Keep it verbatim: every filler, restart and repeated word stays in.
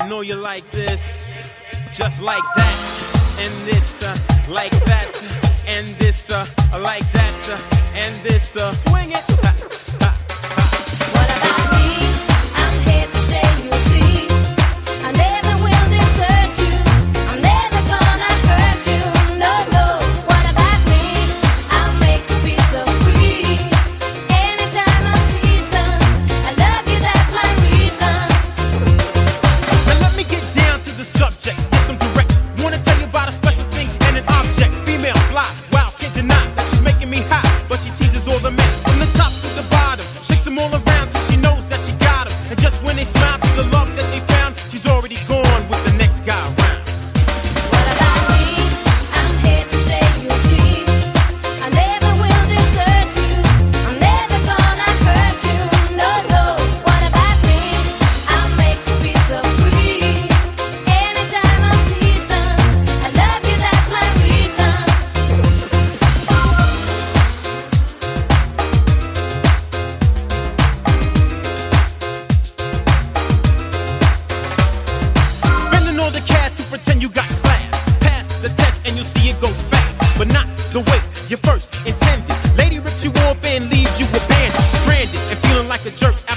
know you like this, just like that, and this, uh, like that, and this, uh, like that, uh, and this, uh, swing it. Ha, ha, ha. What about me? I'm here to stay, you see. I never will desert you. I'm never gonna hurt you. No, no. What about me? I'll make you feel so free. Any time of season, I love you, that's my reason. Now let me get down to the subject. Yes, I'm direct. Wanna tell you about a special thing and an object. Female fly, wow, can't deny that she's making me hot, but she teases all the men from the top to the bottom, shakes them all around till she knows that she got them. And just when they smile to the love that they found, she's already gone with the next guy around. What about me? I'm here to stay, you see. I never will desert you. I'm never gonna hurt you. No, no. What about me? I'll make you feel so free. Any time of season, I love you, that's my reason. Spending all the cash to pretend you got class. Pass the test and you'll see it go fast, but not the way you first intended. Lady rips you off and leaves you abandoned, stranded, and feeling like a jerk